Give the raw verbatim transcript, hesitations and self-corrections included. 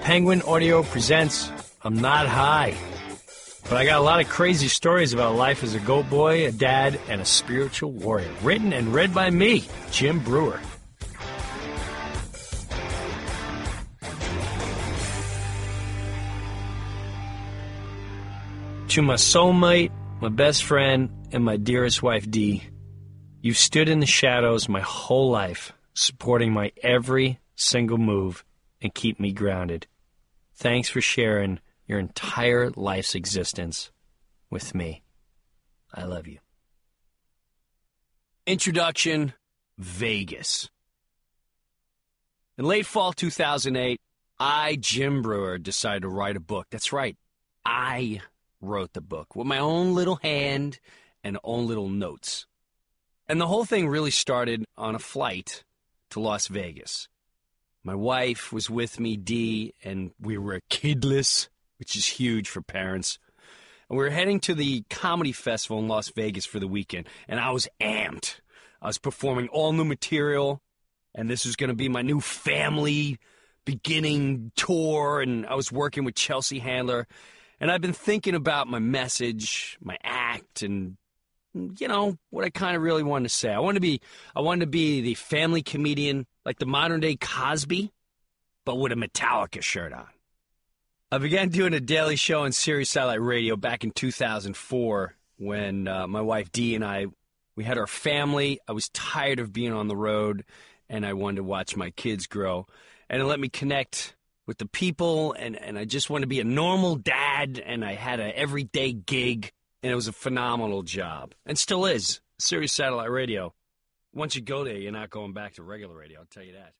Penguin Audio presents I'm Not High. But I got a lot of crazy stories about life as a goat boy, a dad, and a spiritual warrior. Written and read by me, Jim Brewer. To my soulmate, my best friend, and my dearest wife, Dee, you've stood in the shadows my whole life, supporting my every single move and keep me grounded. Thanks for sharing your entire life's existence with me. I love you. Introduction, Vegas. In late fall two thousand eight, I, Jim Brewer, decided to write a book. That's right, I wrote the book with my own little hand and own little notes. And the whole thing really started on a flight to Las Vegas. My wife was with me, Dee, and we were kidless, which is huge for parents. And we were heading to the comedy festival in Las Vegas for the weekend, and I was amped. I was performing all new material, and this was going to be my new family beginning tour, and I was working with Chelsea Handler. And I've been thinking about my message, my act, and, you know, what I kind of really wanted to say. I wanted to be, I wanted to be the family comedian, like the modern-day Cosby, but with a Metallica shirt on. I began doing a daily show on Sirius Satellite Radio back in two thousand four when uh, my wife Dee and I, we had our family. I was tired of being on the road, and I wanted to watch my kids grow. And it let me connect with the people, and, and I just wanted to be a normal dad, and I had an everyday gig, and it was a phenomenal job. And still is. Sirius Satellite Radio. Once you go there, you're not going back to regular radio, I'll tell you that.